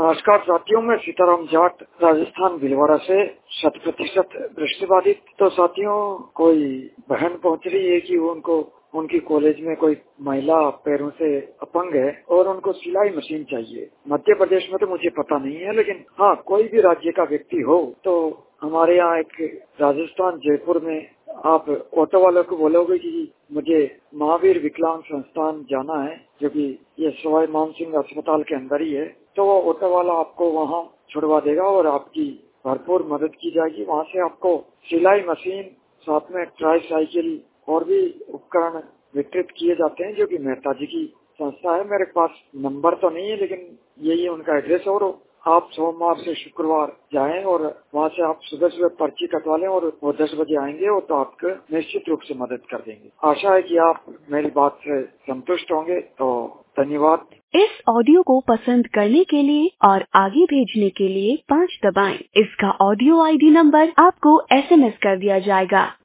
नमस्कार साथियों, मैं सीताराम जाट राजस्थान भीलवाड़ा से 100% दृष्टिबाधित। तो साथियों, कोई बहन पहुंच रही है कि उनको उनकी कॉलेज में कोई महिला पैरों से अपंग है और उनको सिलाई मशीन चाहिए। मध्य प्रदेश में तो मुझे पता नहीं है, लेकिन हाँ, कोई भी राज्य का व्यक्ति हो तो हमारे यहाँ एक राजस्थान जयपुर में आप ऑटो वालों को बोलोगे कि मुझे महावीर विकलांग संस्थान जाना है, जो कि ये सवाई मानसिंह अस्पताल के अंदर ही है, तो वो ऑटो वाला आपको वहाँ छुड़वा देगा और आपकी भरपूर मदद की जाएगी। वहाँ से आपको सिलाई मशीन, साथ में ट्राईसाइकिल और भी उपकरण वितरित किए जाते हैं, जो कि मेहता जी की संस्था है। मेरे पास नंबर तो नहीं है, लेकिन यही उनका एड्रेस है। और आप सोमवार से शुक्रवार जाएं और वहाँ से आप सुबह सुबह पर्ची कटवा लें और वो 10 बजे आएंगे और तो आपको निश्चित रूप से मदद कर देंगे। आशा है कि आप मेरी बात से संतुष्ट होंगे। तो धन्यवाद। इस ऑडियो को पसंद करने के लिए और आगे भेजने के लिए 5 दबाएं। इसका ऑडियो ID नंबर आपको SMS कर दिया जाएगा।